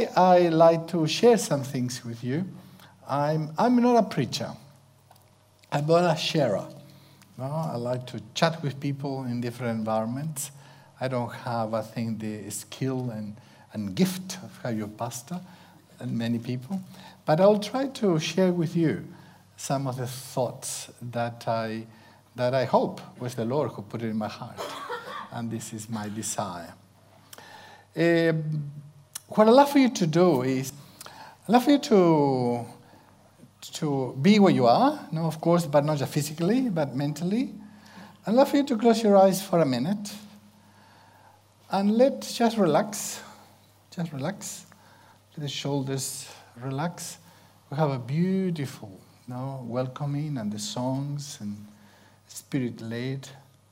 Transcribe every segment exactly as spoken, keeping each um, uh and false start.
today I like to share some things with you. I'm, I'm not a preacher. I'm not a sharer. No, I like to chat with people in different environments. I don't have, I think, the skill and, and gift of how you're pastor and many people. But I'll try to share with you some of the thoughts that I, that I hope was the Lord who put it in my heart. And this is my desire. Uh, what I'd love for you to do is, I'd love for you to, to be where you are, no, of course, but not just physically, but mentally. I'd love for you to close your eyes for a minute and let's just relax. Just relax. Let the shoulders relax. We have a beautiful, no, welcoming and the songs and spirit-led.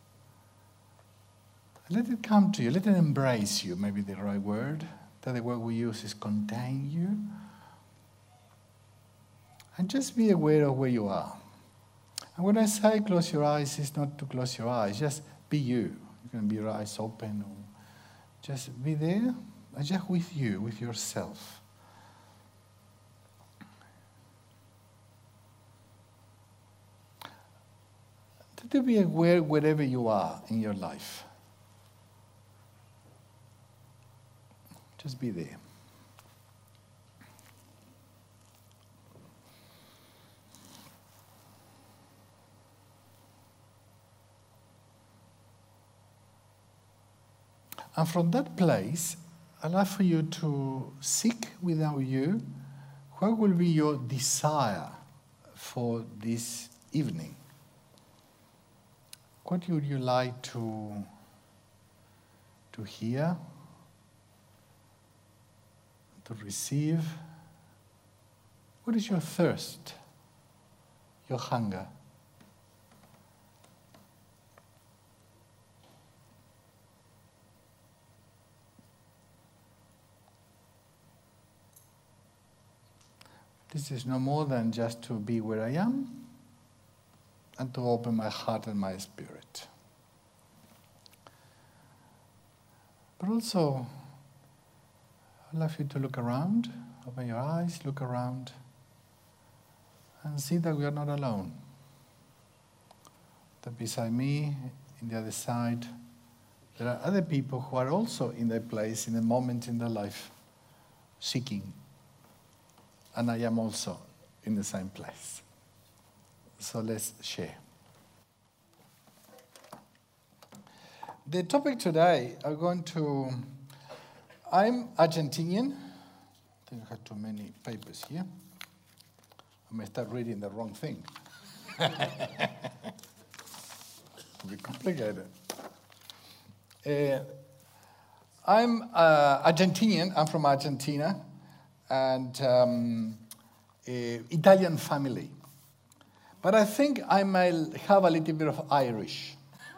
Let it come to you. Let it embrace you, maybe the right word. That the word we use is contain you. And just be aware of where you are. And when I say close your eyes, it's not to close your eyes. Just be you. You can be your eyes open. Or just be there, and just with you, with yourself. To be aware wherever you are in your life. Just be there. And from that place, I'd like for you to seek without you what will be your desire for this evening. What would you like to, to hear, to receive? What is your thirst, your hunger? This is no more than just to be where I am and to open my heart and my spirit. But also, I'd love you to look around, open your eyes, look around, and see that we are not alone. That beside me, in the other side, there are other people who are also in their place, in a moment in their life, seeking. And I am also in the same place. So let's share. The topic today, I'm going to, I'm Argentinian. I think I have too many papers here. I may start reading the wrong thing. It'll be complicated. Uh, I'm uh, Argentinian, I'm from Argentina, and um, uh, Italian family. But I think I might have a little bit of Irish.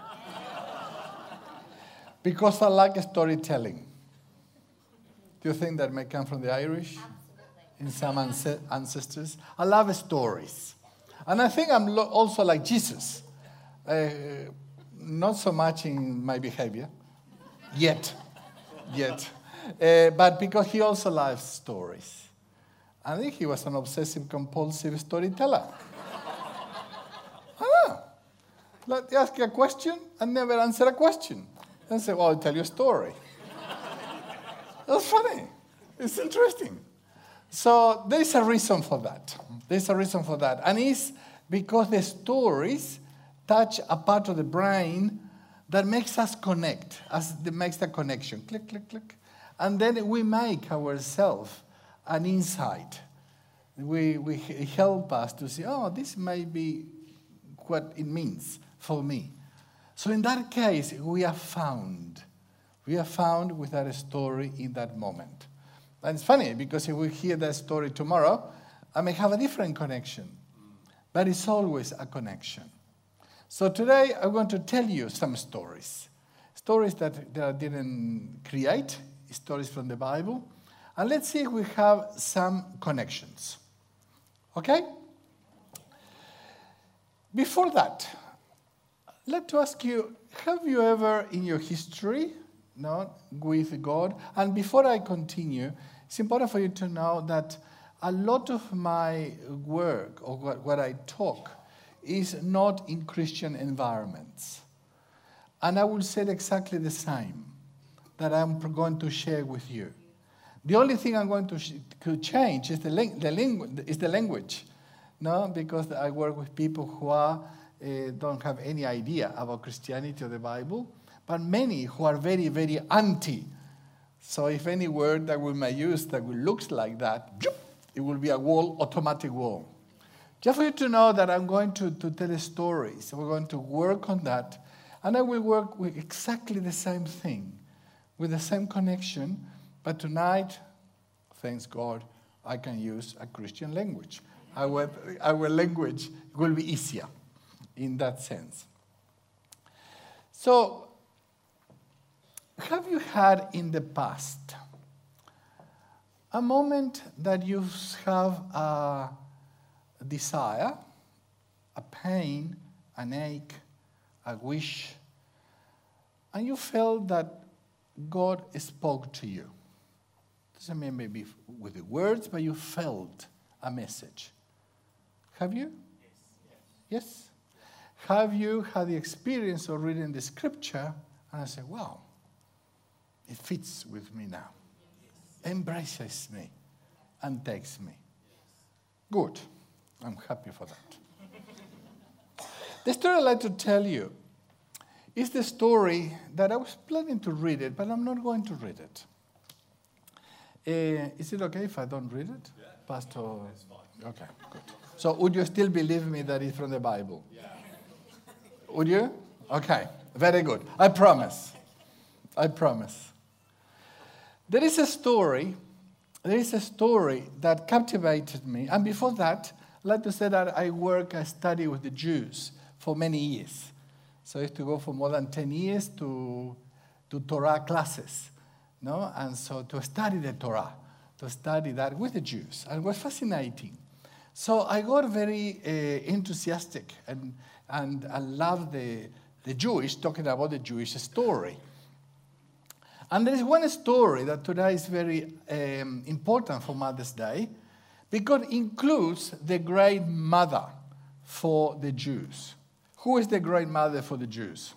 Because I like storytelling. Do you think that may come from the Irish? Absolutely. In some ance- ancestors? I love stories. And I think I'm lo- also like Jesus. Uh, not so much in my behavior. Yet. Yet. Uh, but because he also loves stories. I think he was an obsessive-compulsive storyteller. Let ask you a question and never answer a question. And say, well, I'll tell you a story. That's funny. It's interesting. So there's a reason for that. There's a reason for that. And it's because the stories touch a part of the brain that makes us connect, as that makes the connection. Click, click, click. And then we make ourselves an insight. We, we help us to see, oh, this may be what it means for me. So in that case, we are found. We are found with that story in that moment. And it's funny, because if we hear that story tomorrow, I may have a different connection. But it's always a connection. So today, I'm going to tell you some stories. Stories that, that I didn't create, stories from the Bible. And let's see if we have some connections. Okay? Before that, let me ask you, have you ever in your history, no, with God, and before I continue, it's important for you to know that a lot of my work or what, what I talk is not in Christian environments. And I will say exactly the same that I'm going to share with you. The only thing I'm going to, sh- to change is the, ling- the, ling- is the language, no? Because I work with people who are, uh, don't have any idea about Christianity or the Bible, but many who are very, very anti. So if any word that we may use that will looks like that, it will be a wall, automatic wall. Just for you to know that I'm going to, to tell stories. We're going to work on that. And I will work with exactly the same thing, with the same connection. But tonight, thanks God, I can use a Christian language. Our, our language will be easier in that sense. So, have you had in the past a moment that you have a desire, a pain, an ache, a wish, and you felt that God spoke to you? Doesn't mean maybe with the words, but you felt a message. Have you? Yes. Yes? Have you had the experience of reading the scripture and I say, wow, it fits with me now, embraces me and takes me? Good. I'm happy for that. The story I'd like to tell you is the story that I was planning to read it, but I'm not going to read it. Uh, is it okay if I don't read it? Yeah. Pastor? It's fine. Okay, good. So would you still believe me that it's from the Bible? Yeah. Would you? Okay, very good. I promise. I promise. There is a story, there is a story that captivated me. And before that, I'd like to say that I work, I study with the Jews for many years. So I used to go for more than ten years to, to Torah classes. No? And so to study the Torah, to study that with the Jews. And it was fascinating. So I got very uh, enthusiastic and, and I loved the, the Jewish, talking about the Jewish story. And there is one story that today is very um, important for Mother's Day because it includes the great mother for the Jews. Who is the great mother for the Jews?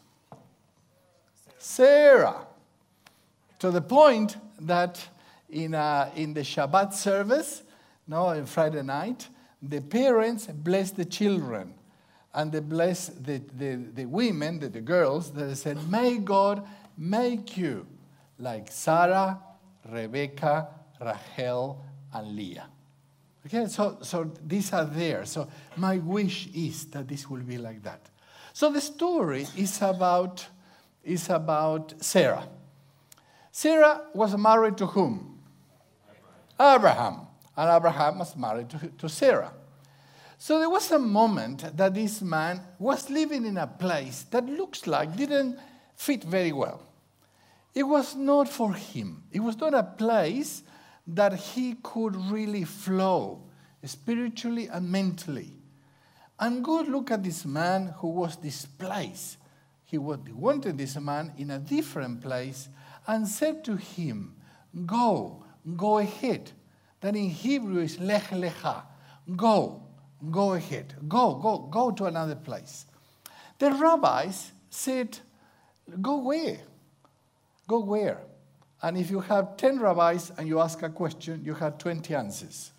Sarah. To the point that in, a, in the Shabbat service, no, on Friday night, the parents bless the children. And they bless the, the, the women, the, the girls, they said, may God make you like Sarah, Rebecca, Rachel, and Leah. Okay, so, so these are there. So my wish is that this will be like that. So the story is about, is about Sarah. Sarah was married to whom? Abraham. Abraham. And Abraham was married to, to Sarah. So there was a moment that this man was living in a place that looks like didn't fit very well. It was not for him. It was not a place that he could really flow spiritually and mentally. And God looked at this man who was displaced. He wanted this man in a different place and said to him, go, go ahead. That in Hebrew is lech lecha. Go, go ahead. Go, go, go to another place. The rabbis said, go where? Go where? And if you have ten rabbis and you ask a question, you have twenty answers.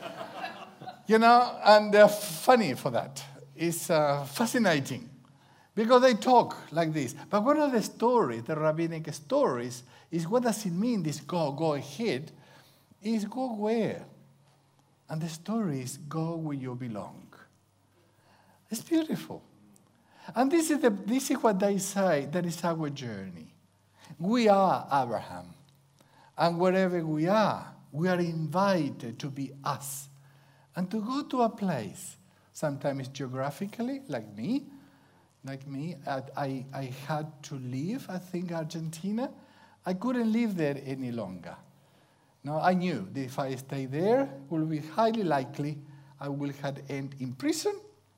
You know, and they're funny for that. It's uh, fascinating. Because they talk like this. But one of the stories, the rabbinic stories, is what does it mean, this go, go ahead, is go where? And the story is go where you belong. It's beautiful. And this is, the, this is what they say, that is our journey. We are Abraham. And wherever we are, we are invited to be us. And to go to a place, sometimes geographically, like me, Like me, I, I had to leave, I think, Argentina. I couldn't live there any longer. No, I knew that if I stay there, it will be highly likely I will have end in prison.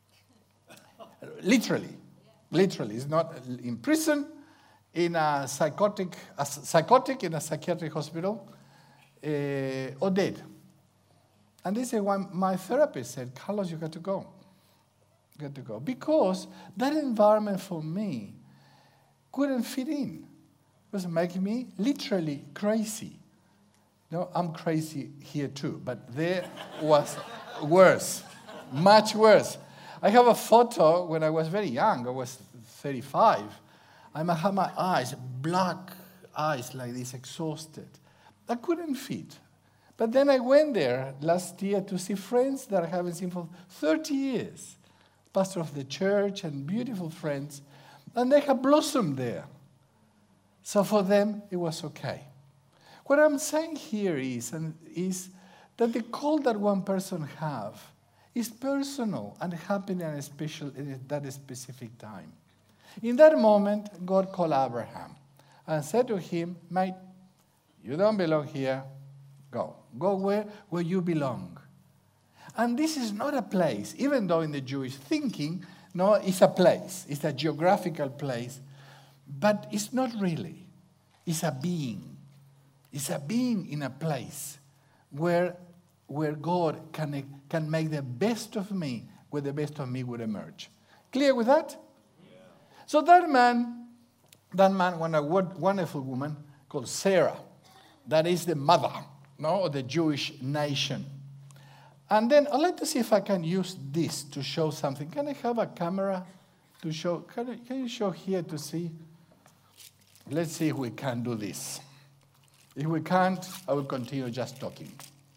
Literally. Literally. It's not in prison, in a psychotic, a psychotic in a psychiatric hospital, uh, or dead. And this is why my therapist said, Carlos, you got to go. You got to go. Because that environment for me couldn't fit in. It was making me literally crazy. No, I'm crazy here too, but there was worse, much worse. I have a photo when I was very young. I was thirty-five. I had my eyes, black eyes like this, exhausted. I couldn't fit. But then I went there last year to see friends that I haven't seen for thirty years. Pastor of the church and beautiful friends. And they have blossomed there. So for them, it was okay. What I'm saying here is, and is that the call that one person have is personal and happening at a special, at that specific time. In that moment, God called Abraham and said to him, mate, you don't belong here. Go. Go where? Where you belong. And this is not a place, even though in the Jewish thinking, no, it's a place. It's a geographical place. But it's not really. It's a being. It's a being in a place where, where God can, can make the best of me, where the best of me would emerge. Clear with that? Yeah. So that man, that man, one a wonderful woman called Sarah, that is the mother, no, of the Jewish nation. And then I'd like to see if I can use this to show something. Can I have a camera to show? Can, I, can you show here to see? Let's see if we can do this. If we can't, I will continue just talking.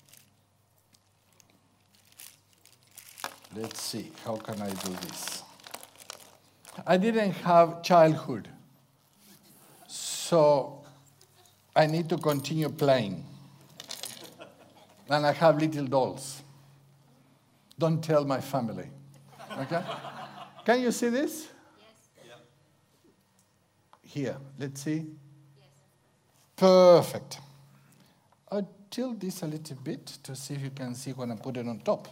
Let's see, how can I do this? I didn't have childhood, so I need to continue playing. And I have little dolls. Don't tell my family, okay? Can you see this? Yes. Here, let's see. Yes. Perfect. I'll tilt this a little bit to see if you can see when I put it on top.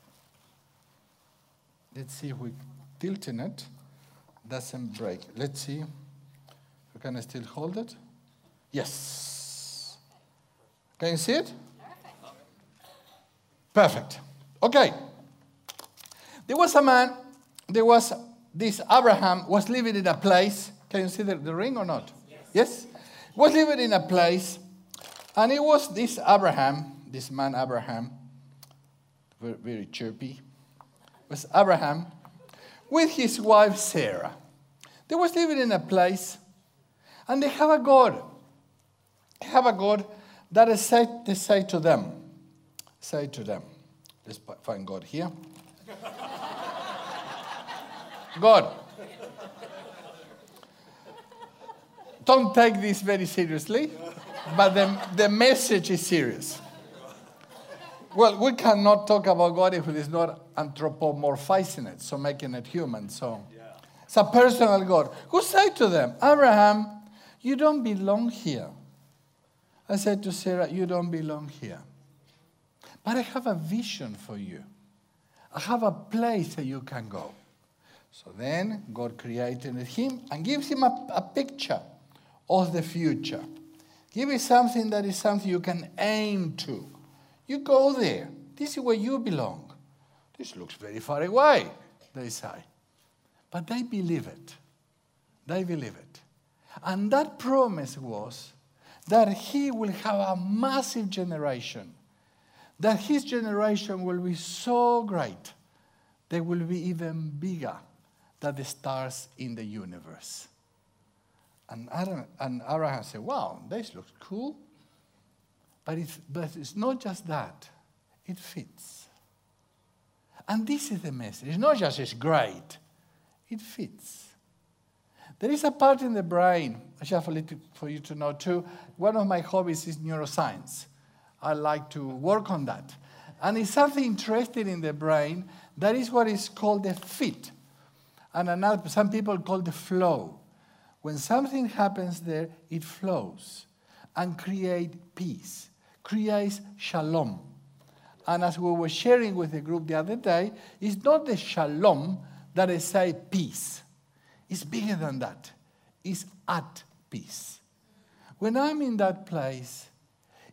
Let's see if we tilting it doesn't break. Let's see. Can I still hold it? Yes. Can you see it? Perfect. Perfect. Okay. There was a man, there was this Abraham was living in a place. Can you see the, the ring or not? Yes. Yes? Was living in a place, and it was this Abraham, this man Abraham, very, very chirpy, was Abraham with his wife Sarah. They was living in a place, and they have a God. They have a God that is say, they say to them, say to them, let's find God here. God, don't take this very seriously, but the, the message is serious. Well, we cannot talk about God if it is not anthropomorphizing it, so making it human. So yeah. It's a personal God. Who said to them, Abraham, you don't belong here. I said to Sarah, you don't belong here. But I have a vision for you. I have a place that you can go. So then God created him and gives him a, a picture of the future. Give him something that is something you can aim to. You go there. This is where you belong. This looks very far away, they say. But they believe it. They believe it. And that promise was that he will have a massive generation. That his generation will be so great, they will be even bigger than the stars in the universe. And Abraham, and Abraham said, wow, this looks cool. But it's, but it's not just that. It fits. And this is the message. It's not just it's great. It fits. There is a part in the brain, I just for, little, for you to know too, one of my hobbies is neuroscience. I like to work on that. And it's something interesting in the brain. That is what is called the fit. And another, some people call the flow. When something happens there, it flows and creates peace, creates shalom. And as we were sharing with the group the other day, it's not the shalom that I say peace. It's bigger than that. It's at peace. When I'm in that place,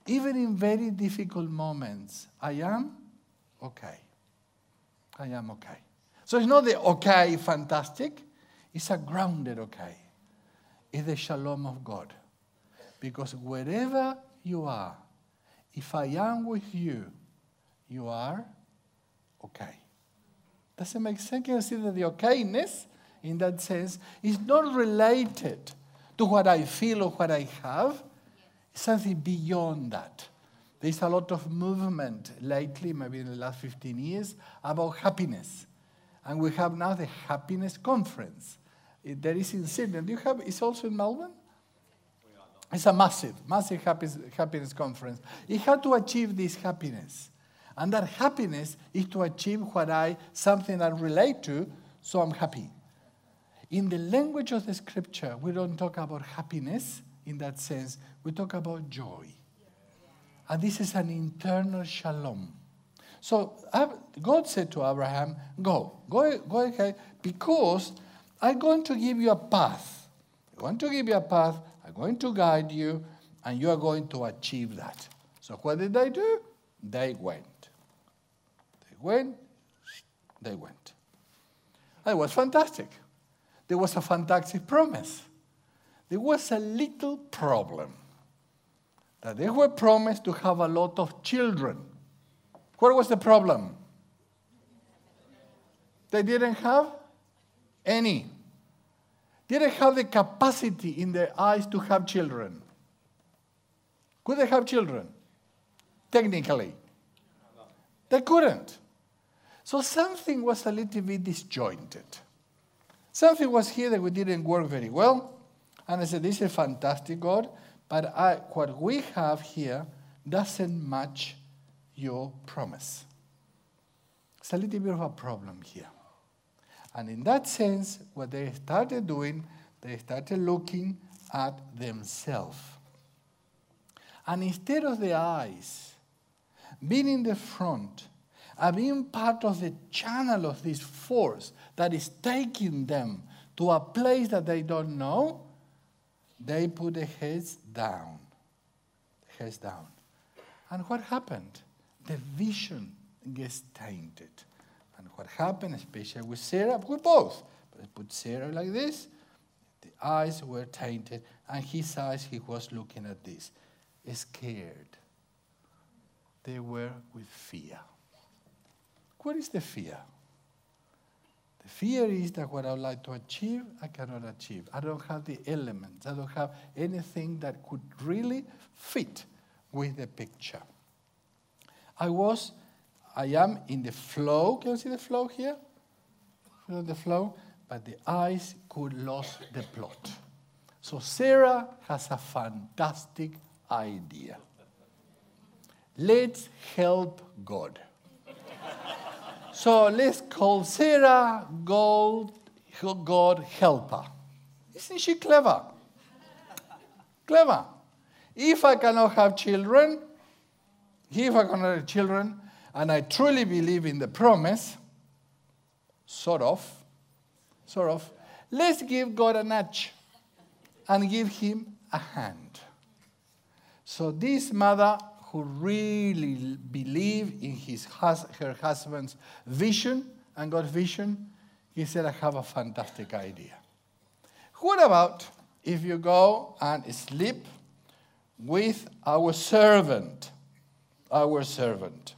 even in very difficult moments, I am okay. I am okay. So it's not the okay, fantastic. It's a grounded okay. It's the shalom of God. Because wherever you are, if I am with you, you are okay. Does it make sense? Can you see that the okayness, in that sense, is not related to what I feel or what I have? It's something beyond that. There's a lot of movement lately, maybe in the last fifteen years, about happiness. And we have now the Happiness Conference. It, there is in Sydney. Do you have, it's also in Melbourne? It's a massive, massive happiness, happiness conference. It had to achieve this happiness. And that happiness is to achieve what I, something I relate to, so I'm happy. In the language of the scripture, we don't talk about happiness in that sense. We talk about joy. And this is an internal shalom. So God said to Abraham, go, go, go ahead, because I'm going to give you a path. I'm going to give you a path. I'm going to guide you, and you are going to achieve that. So what did they do? They went. They went. They went. It was fantastic. There was a fantastic promise. There was a little problem. That they were promised to have a lot of children. What was the problem? They didn't have any. Didn't have the capacity in their eyes to have children. Could they have children? Technically. They couldn't. So something was a little bit disjointed. Something was here that we didn't work very well. And I said, this is fantastic, God, but I, what we have here doesn't match your promise. It's a little bit of a problem here. And in that sense, what they started doing, they started looking at themselves. And instead of the eyes being in the front and being part of the channel of this force that is taking them to a place that they don't know, they put their heads down. Heads down. And what happened? The vision gets tainted. And what happened, especially with Sarah, with both, but they put Sarah like this, the eyes were tainted, and his eyes, he was looking at this, scared. They were with fear. What is the fear? The fear is that what I would like to achieve, I cannot achieve. I don't have the elements. I don't have anything that could really fit with the picture. I was, I am in the flow. Can you see the flow here? You know the flow? But the eyes could lose the plot. So Sarah has a fantastic idea. Let's help God. So let's call Sarah God, God helper. Isn't she clever? Clever. If I cannot have children, if I cannot have children, and I truly believe in the promise, sort of, sort of, let's give God a nudge and give him a hand. So this mother who really believed in his hus- her husband's vision and God's vision, he said, I have a fantastic idea. What about if you go and sleep with our servant, our servant?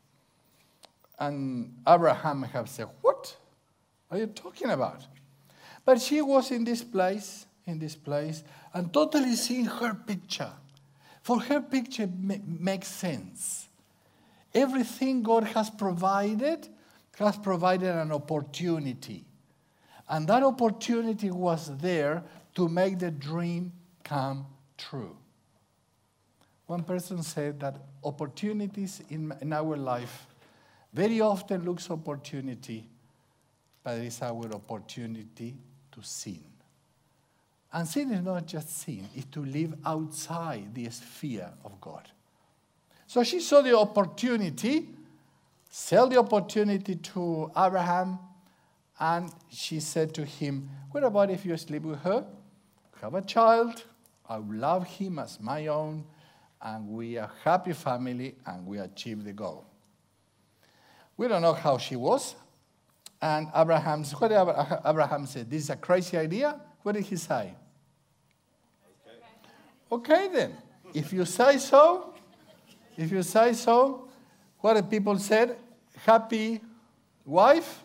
And Abraham have said, what are you talking about? But she was in this place, in this place, and totally seeing her picture. For her picture ma- makes sense. Everything God has provided, has provided an opportunity. And that opportunity was there to make the dream come true. One person said that opportunities in, in our life very often looks opportunity, but it is our opportunity to sin. And sin is not just sin, it's to live outside the sphere of God. So she saw the opportunity, sell the opportunity to Abraham, and she said to him, what about if you sleep with her? Have a child, I will love him as my own, and we are a happy family, and we achieve the goal. We don't know how she was. And Abraham, what did Abraham say? This is a crazy idea? What did he say? Okay, okay then. If you say so, if you say so, what did people said? Happy wife?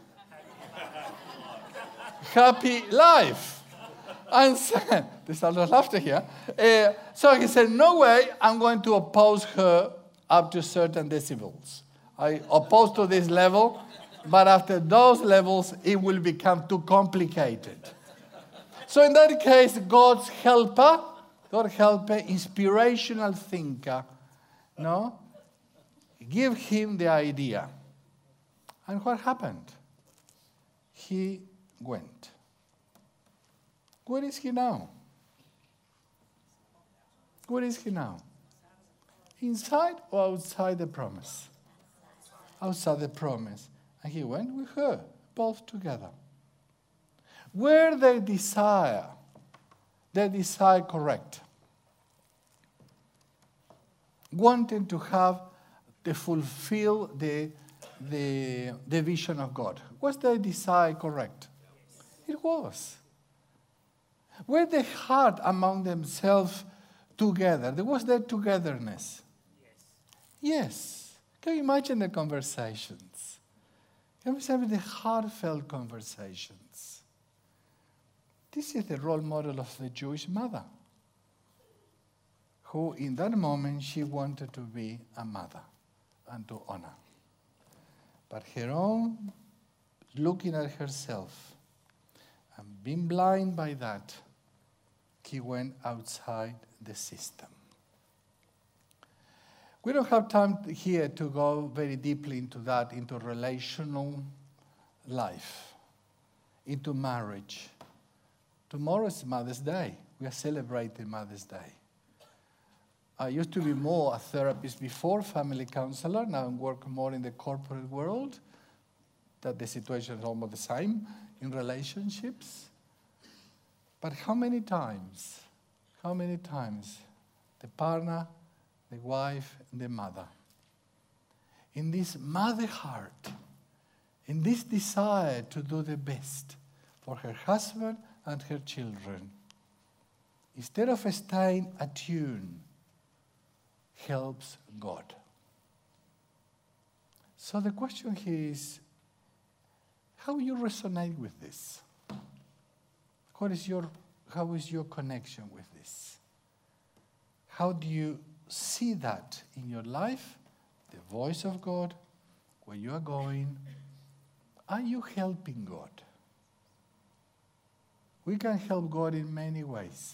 Happy life. And said, there's a lot of laughter here. Uh, so he said, no way, I'm going to oppose her up to certain decibels. I oppose to this level, but after those levels, it will become too complicated. So in that case, God's helper, God's helper, inspirational thinker, no, give him the idea. And what happened? He went. Where is he now? Where is he now? Inside or outside the promise? Outside the promise. And he went with her, both together. Were their desire, their desire correct? Wanting to have, to fulfill the, the, the vision of God. Was their desire correct? It was. Were they heart among themselves together? There was that togetherness. Yes. Yes. Can you imagine the conversations? Can you imagine the heartfelt conversations? This is the role model of the Jewish mother, who in that moment she wanted to be a mother and to honor. But her own, looking at herself and being blind by that, he went outside the system. We don't have time here to go very deeply into that, into relational life, into marriage. Tomorrow is Mother's Day. We are celebrating Mother's Day. I used to be more a therapist before, family counselor. Now I work more in the corporate world. That the situation is almost the same in relationships. But how many times, how many times the partner, the wife, the mother, in this mother heart, in this desire to do the best for her husband and her children, instead of staying attuned, helps God. So the question here is, how you resonate with this? What is your, how is your connection with this? How do you see that in your life? The voice of God, where you are going. Are you helping God? We can help God in many ways.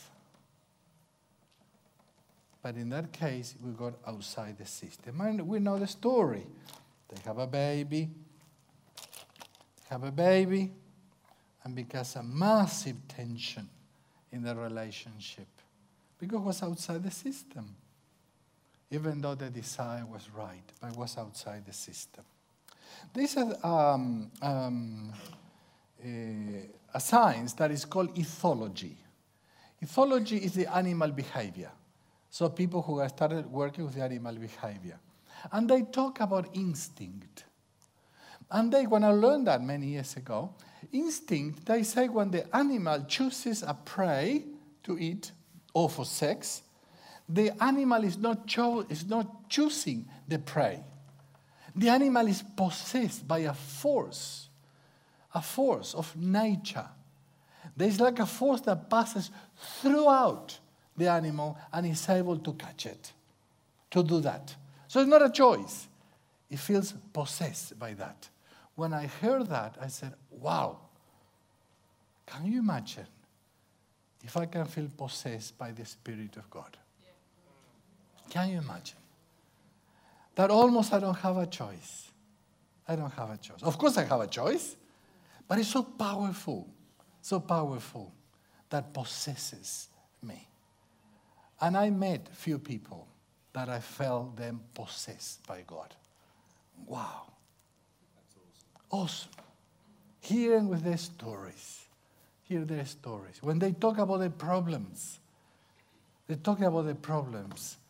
But in that case, we got outside the system. And we know the story. They have a baby. They have a baby. And because of massive tension in the relationship. Because it was outside the system. Even though the desire was right, but it was outside the system. There's a, um, um, a, a science that is called ethology. Ethology is the animal behavior. So people who have started working with the animal behavior. And they talk about instinct. And they, when I learned that many years ago, instinct, they say when the animal chooses a prey to eat or for sex, the animal is not, cho- is not choosing the prey. The animal is possessed by a force, a force of nature. There's like a force that passes throughout the animal and is able to catch it, to do that. So it's not a choice. It feels possessed by that. When I heard that, I said, wow, can you imagine if I can feel possessed by the Spirit of God? Can you imagine? That almost I don't have a choice. I don't have a choice. Of course I have a choice, but it's so powerful, so powerful that possesses me. And I met few people that I felt them possessed by God. Wow. Awesome. Hearing with their stories. Hear their stories. When they talk about their problems, they're talking about their problems.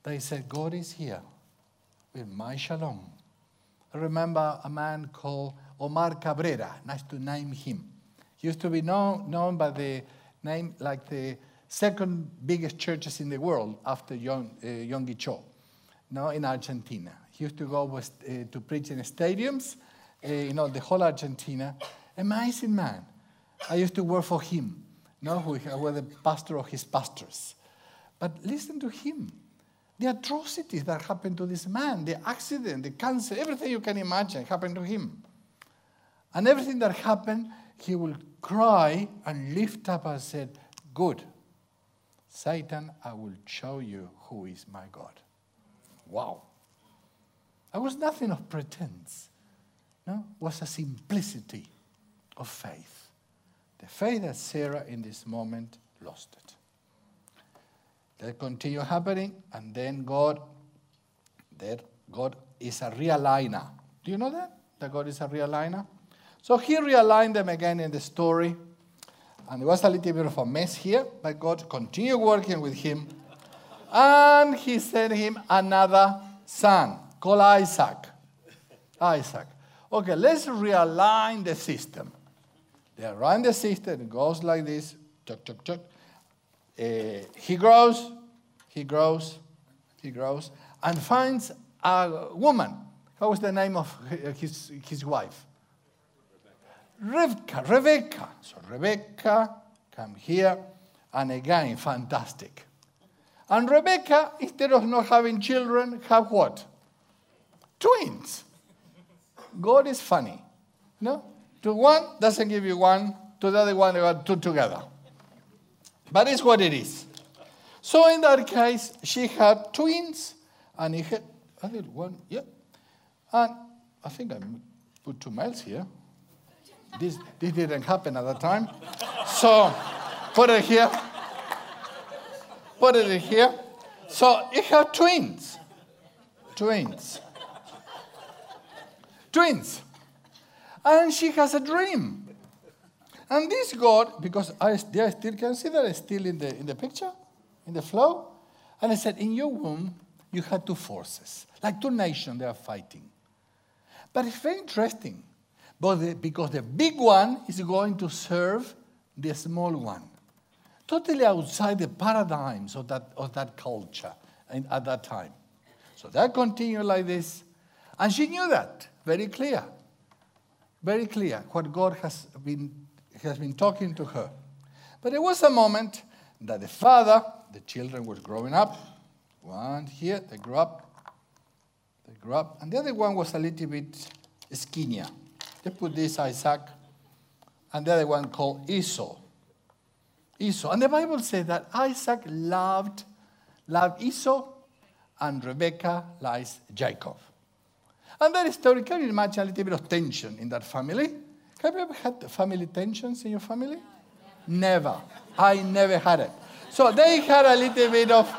they said, God is here with my shalom. I remember a man called Omar Cabrera. Nice to name him. He used to be known, known by the name like the second biggest churches in the world after Yom, uh, Yonggi Cho, no, in Argentina. He used to go with, uh, to preach in stadiums, uh, you know, the whole Argentina. Amazing man. I used to work for him, no, who was the pastor of his pastors. But listen to him. The atrocities that happened to this man, the accident, the cancer, everything you can imagine happened to him. And everything that happened, he will cry and lift up and said, good, Satan, I will show you who is my God. Wow. It was nothing of pretense. No, it was a simplicity of faith. The faith that Sarah in this moment lost it. That continued happening, and then God, that God is a realigner. Do you know that? That God is a realigner? So he realigned them again in the story. And there was a little bit of a mess here, but God continued working with him. And he sent him another son called Isaac. Isaac. Okay, let's realign the system. They align the system. It goes like this. Chuck, chuck, chuck. Uh, he grows, he grows, he grows, and finds a woman. What was the name of his, his wife? Rebecca. Rebecca. So Rebecca come here, and again, fantastic. And Rebecca, instead of not having children, have what? Twins. God is funny. No? To one doesn't give you one, to the other one, you got two together. But it's what it is. So in that case, she had twins, and he had, I did one, yeah. And I think I put two males here. This, this didn't happen at that time. So put it here. Put it here. So he had twins. Twins. Twins. And she has a dream. And this God, because I, I still can see that it's still in the, in the picture, in the flow. And I said, in your womb, you had two forces, like two nations, they are fighting. But it's very interesting, but the, because the big one is going to serve the small one. Totally outside the paradigms of that, of that culture in, at that time. So that continued like this. And she knew that, very clear. Very clear, what God has been has been talking to her. But there was a moment that the father, the children were growing up. One here, they grew up. They grew up. And the other one was a little bit skinnier. They put this Isaac. And the other one called Esau. Esau. And the Bible says that Isaac loved, loved Esau, and Rebekah likes Jacob. And that story, can you imagine a little bit of tension in that family? Have you ever had family tensions in your family? Never. I never had it. So they had a little bit of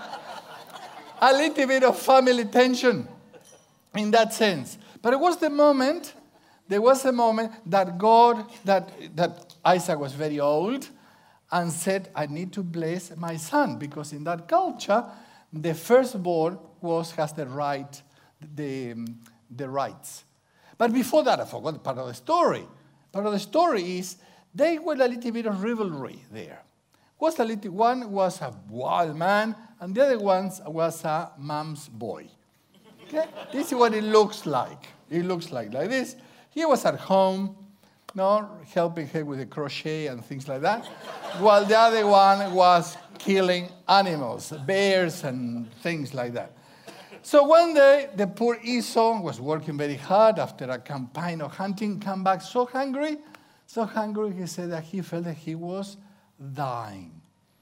a little bit of family tension in that sense. But it was the moment, there was a moment that God, that, that Isaac was very old and said, I need to bless my son, because in that culture, the firstborn was has the right, the, the rights. But before that, I forgot part of the story. Part of the story is they were a little bit of rivalry there. Was a little, one was a wild man, and the other one was a mom's boy. Okay? This is what it looks like. It looks like like this. He was at home, no, helping her with the crochet and things like that, while the other one was killing animals, bears and things like that. So one day, the poor Esau was working very hard after a campaign of hunting, came back so hungry, so hungry, he said that he felt that he was dying.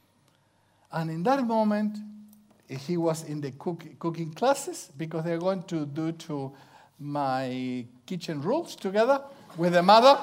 And in that moment, he was in the cook, cooking classes, because they're going to do to my kitchen rules together with the mother.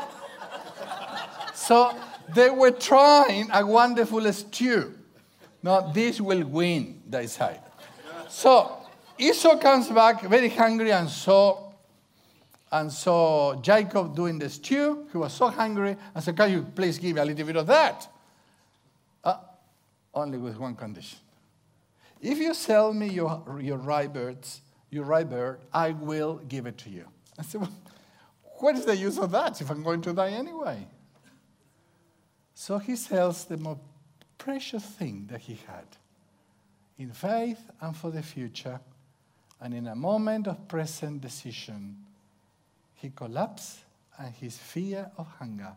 So they were trying a wonderful stew. Now, this will win, they say. So Esau comes back very hungry, and saw, and saw Jacob doing the stew. He was so hungry, and said, can you please give me a little bit of that? Uh, only with one condition. if you sell me your, your rye birds, your rye bird, I will give it to you. I said, well, what is the use of that if I'm going to die anyway? So he sells the most precious thing that he had in faith and for the future. And in a moment of present decision, he collapsed and his fear of hunger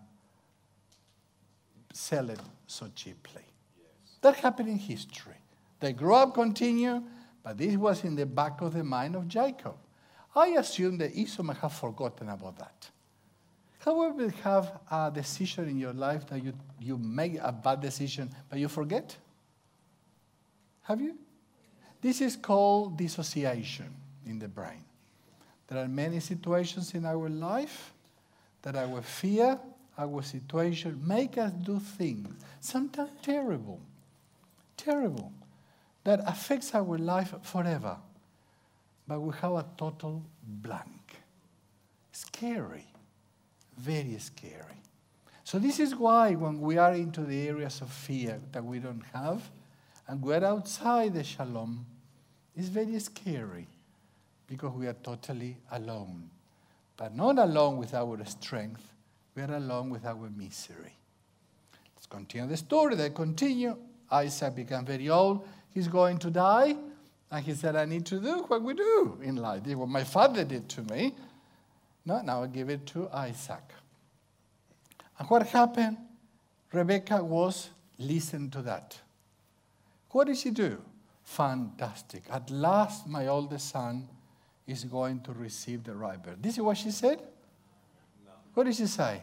sell it so cheaply. Yes. That happened in history. They grew up, continue, but this was in the back of the mind of Jacob. I assume that Esau may have forgotten about that. However, you have a decision in your life that you, you make a bad decision, but you forget? Have you? This is called dissociation in the brain. There are many situations in our life that our fear, our situation make us do things, sometimes terrible, terrible, that affects our life forever. But we have a total blank. Scary, very scary. So this is why when we are into the areas of fear that we don't have, and we're outside the shalom, it's very scary because we are totally alone. But not alone with our strength, we are alone with our misery. Let's continue the story. They continue. Isaac became very old. He's going to die. And he said, I need to do what we do in life. This is what my father did to me. No, now I give it to Isaac. And what happened? Rebekah was listening to that. What did she do? Fantastic. At last, my oldest son is going to receive the right birth. This is what she said? No. What did she say?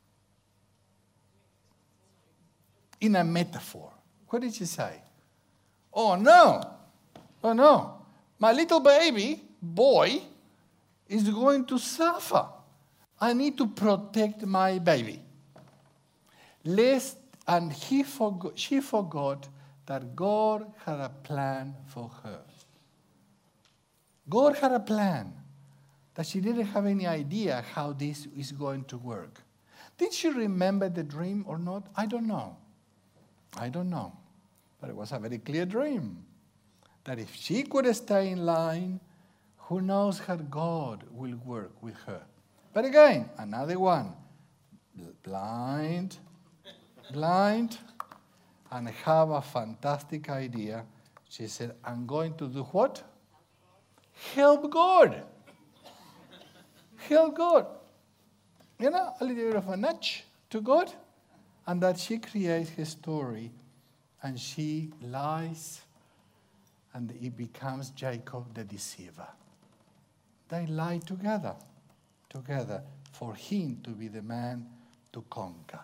In a metaphor. What did she say? Oh, no. Oh, no. My little baby, boy, is going to suffer. I need to protect my baby. Lest, and he forgot, she forgot that God had a plan for her. God had a plan that she didn't have any idea how this is going to work. Did she remember the dream or not? I don't know. I don't know. But it was a very clear dream that if she could stay in line, who knows how God will work with her. But again, another one. Blind, blind, and have a fantastic idea. She said, I'm going to do what? Help God. Help God. You know, a little bit of a nudge to God. And that she creates her story. And she lies. And it becomes Jacob the deceiver. They lie together. Together. For him to be the man to conquer.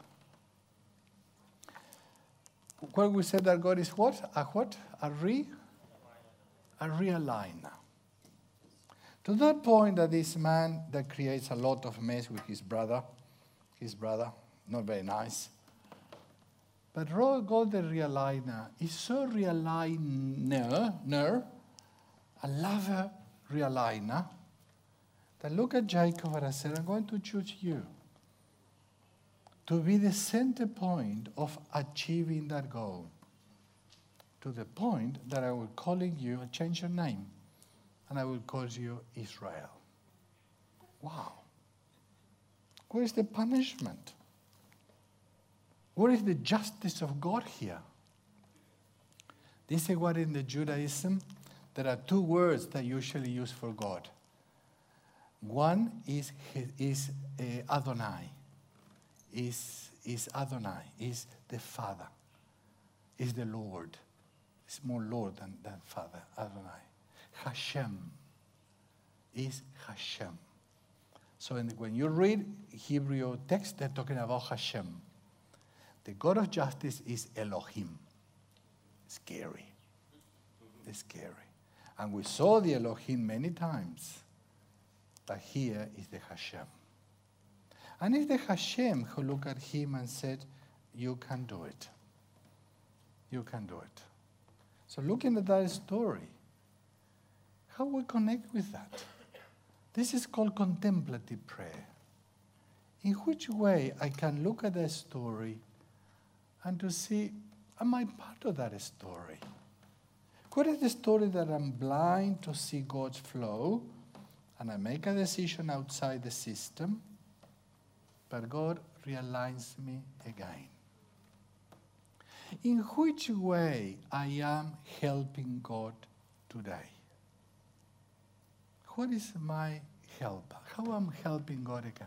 When we said that God is what? A what? A re? A realigner. To that point that this man that creates a lot of mess with his brother, his brother, not very nice. But God the realigner is so realigner, a lover realigner, that look at Jacob and I said, I'm going to choose you to be the center point of achieving that goal. To the point that I will calling you, I'll change your name, and I will call you Israel. Wow. Where is the punishment? Where is the justice of God here? This is what in the Judaism, there are two words that usually use for God. One is, is uh, Adonai. Is, is Adonai, is the Father, is the Lord. It's more Lord than, than Father, Adonai. Hashem is Hashem. So in, when you read Hebrew text, they're talking about Hashem. The God of justice is Elohim. Scary. It's scary. And we saw the Elohim many times. But here is the Hashem. And it's the Hashem who looked at him and said, you can do it. You can do it. So looking at that story, how we connect with that? This is called contemplative prayer. In which way I can look at that story and to see, am I part of that story? What is the story that I'm blind to see God's flow and I make a decision outside the system, but God realigns me again? In which way I am helping God today? What is my help? How I'm helping God again?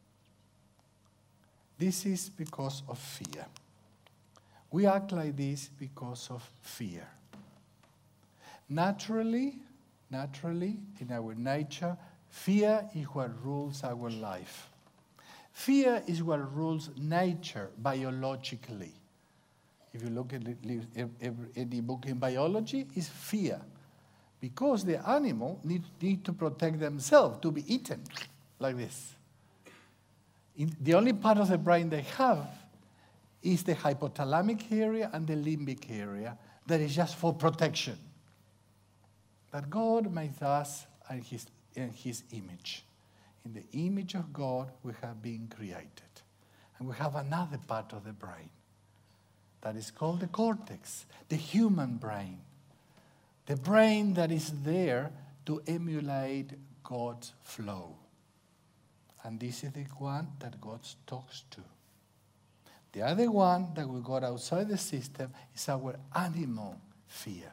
This is because of fear. We act like this because of fear. Naturally, naturally, in our nature, fear is what rules our life. Fear is what rules nature biologically. If you look at any book in biology, it's fear. Because the animal need, need to protect themselves, to be eaten, like this. In, the only part of the brain they have is the hypothalamic area and the limbic area that is just for protection. But God made us in his, in his image. In the image of God, we have been created. And we have another part of the brain that is called the cortex, the human brain. The brain that is there to emulate God's flow. And this is the one that God talks to. The other one that we got outside the system is our animal fear.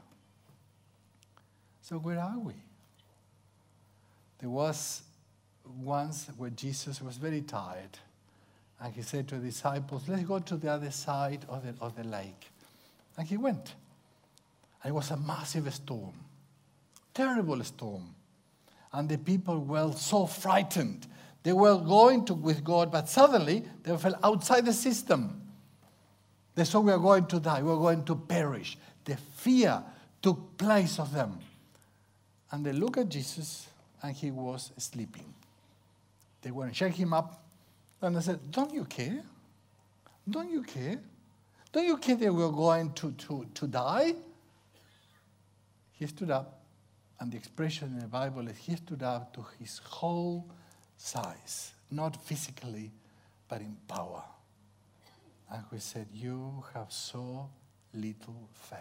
So where are we? There was once where Jesus was very tired. And he said to the disciples, let's go to the other side of the, of the lake. And he went. And it was a massive storm. Terrible storm. And the people were so frightened. They were going to with God, but suddenly they fell outside the system. They saw we are going to die. We are going to perish. The fear took place of them. And they looked at Jesus, and he was sleeping. They went and shake him up. And I said, don't you care? Don't you care? Don't you care that we're going to, to, to die? He stood up, and the expression in the Bible is he stood up to his whole size, not physically, but in power. And we said, you have so little faith.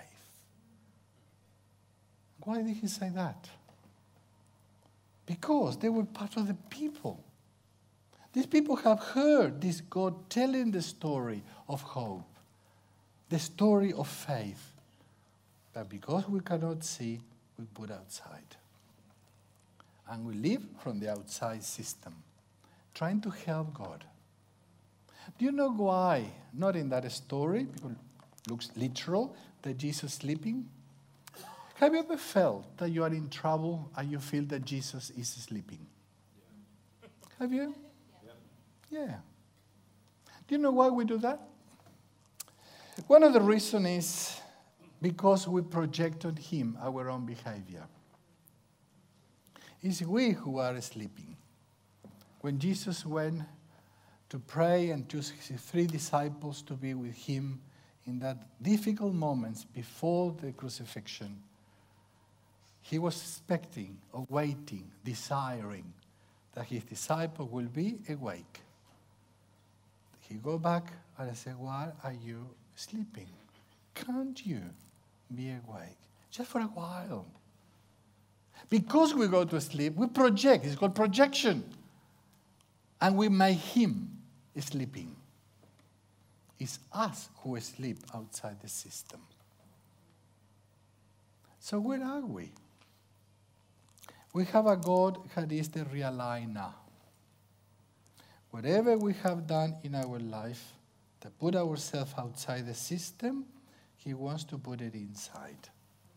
Why did he say that? Because they were part of the people. These people have heard this God telling the story of hope, the story of faith. But because we cannot see, we put outside. And we live from the outside system, trying to help God. Do you know why? Not in that story, because it looks literal, that Jesus is sleeping. Have you ever felt that you are in trouble and you feel that Jesus is sleeping? Yeah. Have you? Yeah. yeah. Do you know why we do that? One of the reasons is because we project on him our own behavior. It's we who are sleeping. When Jesus went to pray and chose his three disciples to be with him in that difficult moments before the crucifixion, he was expecting, awaiting, desiring that his disciple will be awake. He go back and I said, why are you sleeping? Can't you be awake? Just for a while. Because we go to sleep, we project. It's called projection. And we make him sleeping. It's us who sleep outside the system. So where are we? We have a God that is the realigner. Whatever we have done in our life to put ourselves outside the system, he wants to put it inside.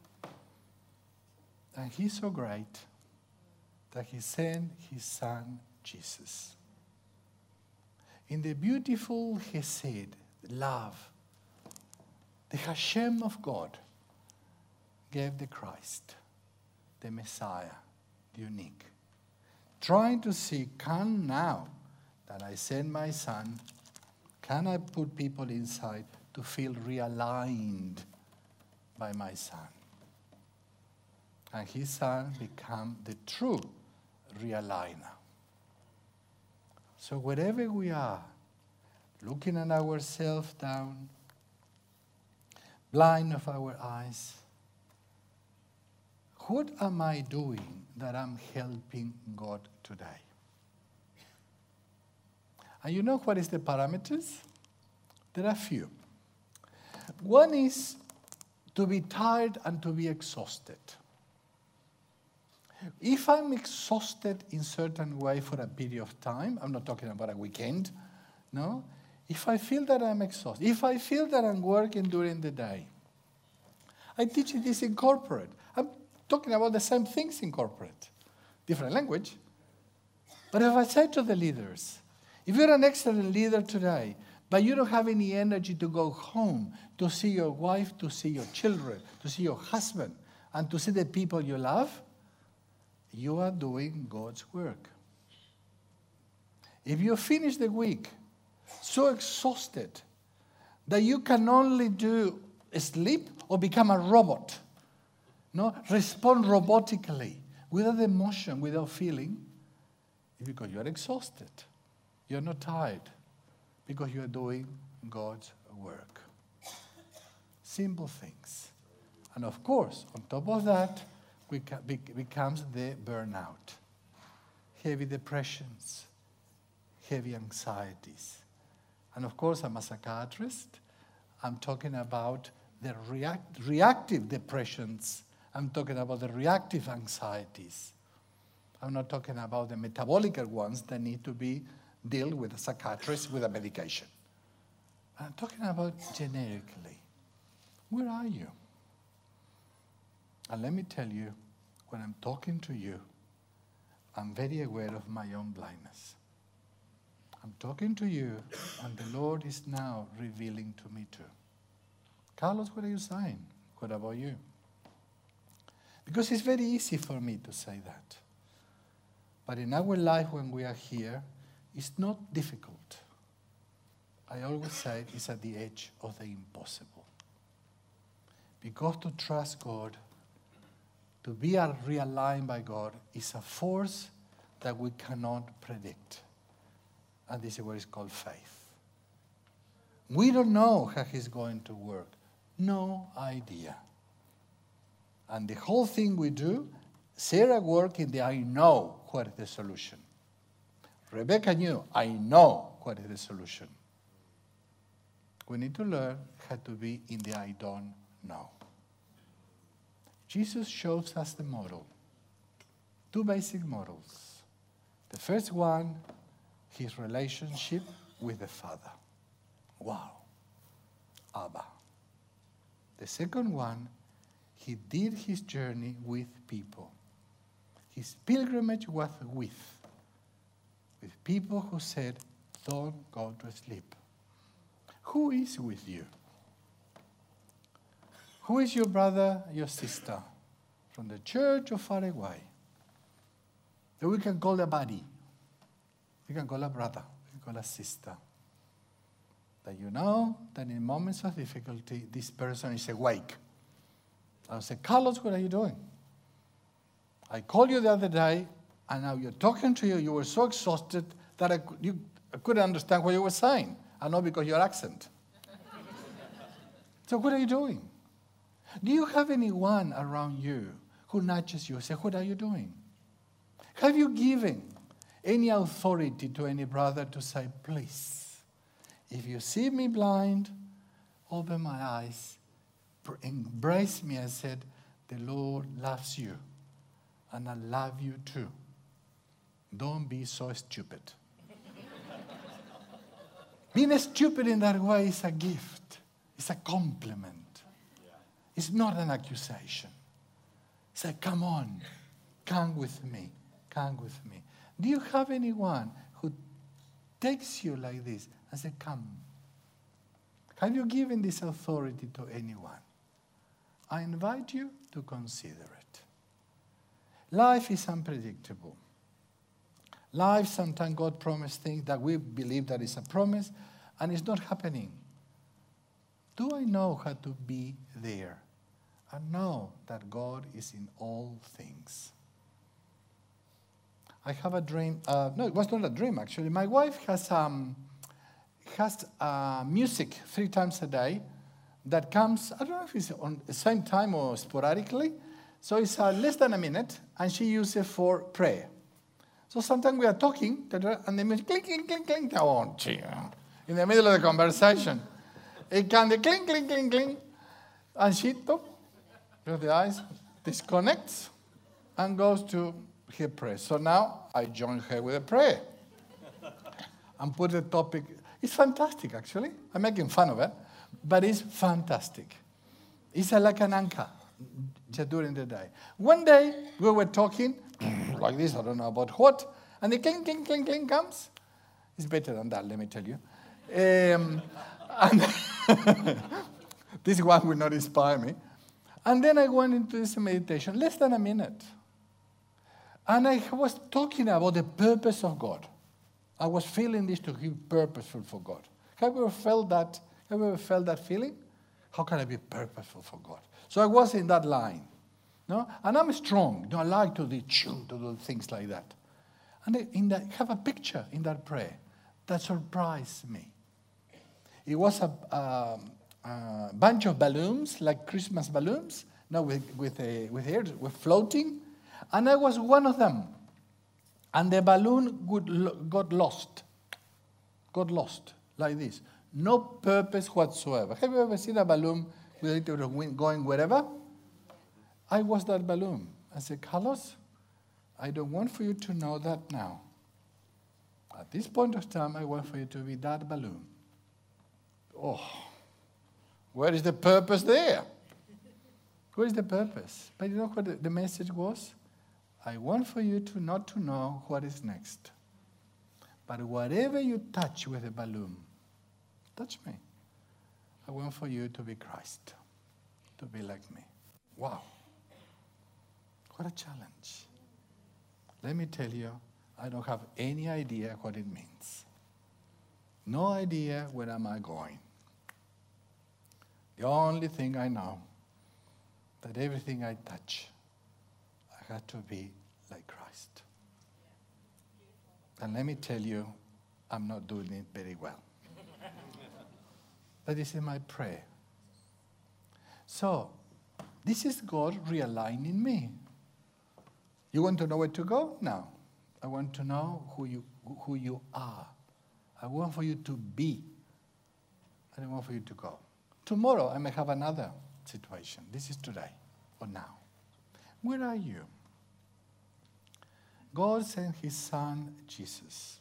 And he's so great that he sent his son, Jesus. In the beautiful Hesed, love, the Hashem of God gave the Christ, the Messiah, the unique. Trying to see, can now that I send my son, can I put people inside to feel realigned by my son? And his son become the true realigner. So wherever we are, looking at ourselves down, blind of our eyes, what am I doing that I'm helping God today? And you know what is the parameters? There are a few. One is to be tired and to be exhausted. If I'm exhausted in certain way for a period of time, I'm not talking about a weekend, no? If I feel that I'm exhausted, if I feel that I'm working during the day, I teach this in corporate. I'm talking about the same things in corporate, different language. But if I say to the leaders, if you're an excellent leader today, but you don't have any energy to go home, to see your wife, to see your children, to see your husband, and to see the people you love, you are doing God's work. If you finish the week so exhausted that you can only do sleep or become a robot, no, respond robotically, without emotion, without feeling, it's because you are exhausted. You're not tired because you are doing God's work. Simple things. And of course, on top of that, we ca- be- becomes the burnout. Heavy depressions, heavy anxieties. And of course, I'm a psychiatrist. I'm talking about the react- reactive depressions. I'm talking about the reactive anxieties. I'm not talking about the metabolic ones that need to be dealt with a psychiatrist with a medication. I'm talking about generically. Where are you? And let me tell you, when I'm talking to you, I'm very aware of my own blindness. I'm talking to you, and the Lord is now revealing to me too. Carlos, what are you saying? What about you? Because it's very easy for me to say that. But in our life when we are here, it's not difficult. I always say it's at the edge of the impossible. Because to trust God, to be realigned by God, is a force that we cannot predict. And this is what is called faith. We don't know how He's going to work. No idea. And the whole thing we do, Sarah worked in the I know what is the solution. Rebecca knew, I know what is the solution. We need to learn how to be in the I don't know. Jesus shows us the model. Two basic models. The first one, his relationship with the Father. Wow. Abba. The second one, he did his journey with people. His pilgrimage was with. With people who said, don't go to sleep. Who is with you? Who is your brother, your sister? From the church or far away? That we can call a buddy. We can call a brother. We can call a sister. That you know that in moments of difficulty, this person is awake. I'll say, Carlos, what are you doing? I called you the other day, and now you're talking to you. You were so exhausted that I, you, I couldn't understand what you were saying. I know because your accent. So what are you doing? Do you have anyone around you who nudges you and says, what are you doing? Have you given any authority to any brother to say, please, if you see me blind, open my eyes, embrace me and said, the Lord loves you, and I love you too. Don't be so stupid. Being stupid in that way is a gift. It's a compliment. Yeah. It's not an accusation. Say, come on, come with me, come with me. Do you have anyone who takes you like this and says, come? Have you given this authority to anyone? I invite you to consider it. Life is unpredictable. Life, sometimes God promised things that we believe that is a promise, and it's not happening. Do I know how to be there? I know that God is in all things. I have a dream. Uh, no, it was not a dream, actually. My wife has, um, has uh, music three times a day that comes, I don't know if it's on the same time or sporadically, So it's uh, less than a minute, and she uses it for prayer. So sometimes we are talking, and the music clink, clink, clink, clink, oh, in the middle of the conversation. It can the clink, clink, clink, clink, and she, top, close the eyes, disconnects, and goes to her prayer. So now I join her with a prayer. And put the topic. It's fantastic, actually. I'm making fun of it, but it's fantastic. It's like an anchor just during the day. One day, we were talking, like this, I don't know about what, and the clink, clink, clink, clink comes. It's better than that, let me tell you. Um, and this one will not inspire me. And then I went into this meditation, less than a minute. And I was talking about the purpose of God. I was feeling this to be purposeful for God. Have you ever felt that? Have you ever felt that feeling? How can I be purposeful for God? So I was in that line. No? And I'm strong. No, I like to do, to do things like that. And in that, I have a picture in that prayer that surprised me. It was a, a, a bunch of balloons, like Christmas balloons, no, with, with, a, with air, with floating. And I was one of them. And the balloon would, got lost. Got lost, like this. No purpose whatsoever. Have you ever seen a balloon with it going wherever? I was that balloon. I said, Carlos, I don't want for you to know that now. At this point of time, I want for you to be that balloon. Oh, where is the purpose there? Where is the purpose? But you know what the, the message was? I want for you to not to know what is next. But whatever you touch with a balloon, touch me. I want for you to be Christ, to be like me. Wow. What a challenge. Let me tell you, I don't have any idea what it means. No idea where am I going. The only thing I know, that everything I touch, I have to be like Christ. And let me tell you, I'm not doing it very well. But this is my prayer. So, this is God realigning me. You want to know where to go? No. I want to know who you, who you are. I want for you to be. I don't want for you to go. Tomorrow, I may have another situation. This is today or now. Where are you? God sent his son, Jesus,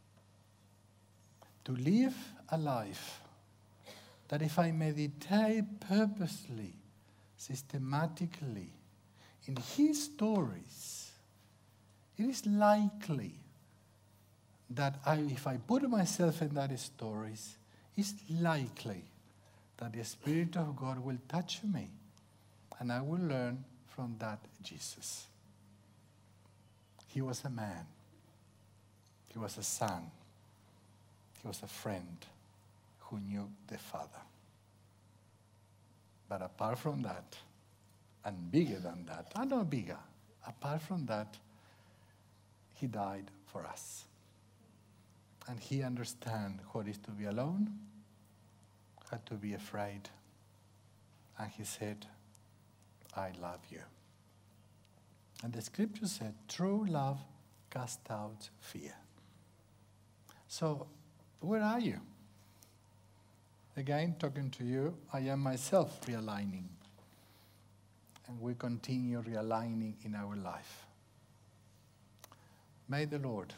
to live a life that if I meditate purposely, systematically, in his stories, it is likely that I, if I put myself in that stories, it's likely that the Spirit of God will touch me and I will learn from that Jesus. He was a man. He was a son. He was a friend who knew the Father. But apart from that, and bigger than that, I know bigger, apart from that, he died for us. And he understands what it is to be alone, how to be afraid. And he said, I love you. And the scripture said, true love casts out fear. So, where are you? Again, talking to you, I am myself realigning. And we continue realigning in our life. May the Lord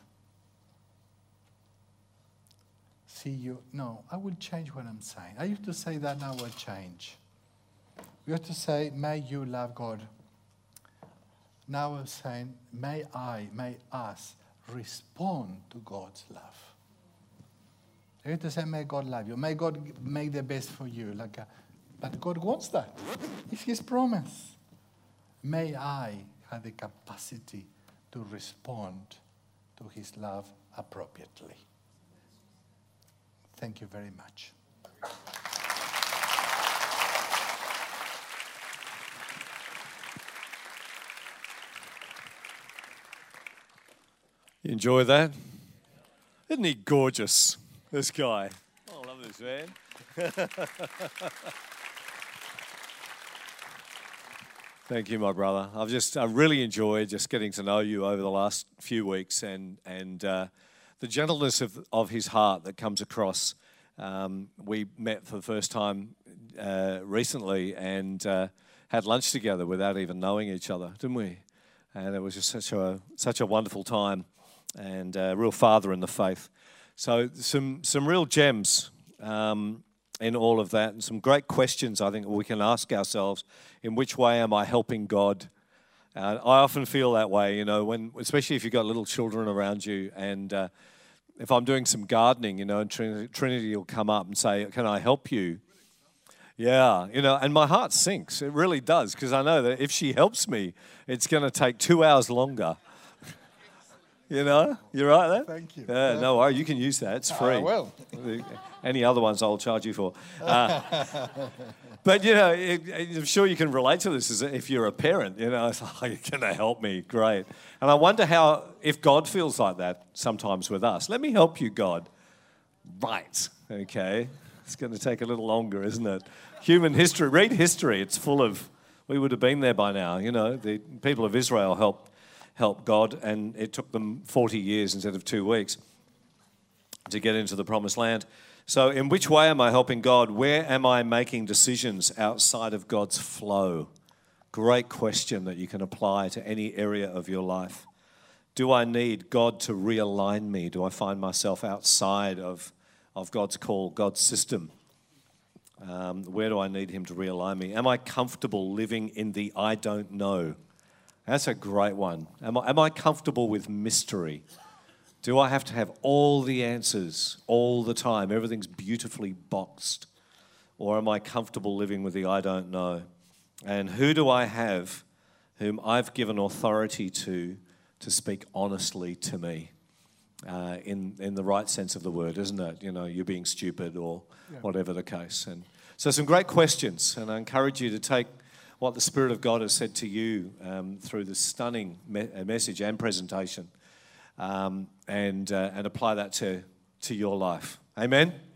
see you. No, I will change what I'm saying. I used to say that, now I will change. We used to say, may you love God. Now I'm saying, may I, may us respond to God's love. I used to say, may God love you. May God make the best for you. Like a, but God wants that. It's his promise. May I have the capacity to respond to his love appropriately. Thank you very much. You enjoy that? Isn't he gorgeous, this guy? Oh, I love this man. Thank you, my brother. I've just I really enjoyed just getting to know you over the last few weeks, and and uh, the gentleness of of his heart that comes across. Um, we met for the first time uh, recently and uh, had lunch together without even knowing each other, didn't we? And it was just such a such a wonderful time, and a real father in the faith. So some some real gems. Um, in all of that, and some great questions I think we can ask ourselves. In which way am I helping God? Uh, I often feel that way, you know, when, especially if you've got little children around you, and uh, if I'm doing some gardening, you know, and Trinity, Trinity will come up and say, can I help you? Yeah, you know, and my heart sinks. It really does, because I know that if she helps me, it's going to take two hours longer. You know, you're right there? Thank you. Yeah, no worry, you can use that. It's free. I will. Any other ones I'll charge you for. Uh, but, you know, it, I'm sure you can relate to this as if you're a parent. You know, it's like, you're going to help me. Great. And I wonder how, if God feels like that sometimes with us. Let me help you, God. Right. Okay. It's going to take a little longer, isn't it? Human history. Read history. It's full of, we would have been there by now. You know, the people of Israel helped. help God, and it took them forty years instead of two weeks to get into the promised land. So in which way am I helping God? Where am I making decisions outside of God's flow? Great question that you can apply to any area of your life. Do I need God to realign me? Do I find myself outside of, of God's call, God's system? Um, where do I need him to realign me? Am I comfortable living in the I don't know? That's a great one. Am I, am I comfortable with mystery? Do I have to have all the answers all the time? Everything's beautifully boxed. Or am I comfortable living with the I don't know? And who do I have whom I've given authority to to speak honestly to me uh, in, in the right sense of the word, isn't it? You know, you're being stupid or yeah. whatever the case. And so some great questions, and I encourage you to take what the Spirit of God has said to you um, through this stunning me- message and presentation, um, and uh, and apply that to, to your life. Amen?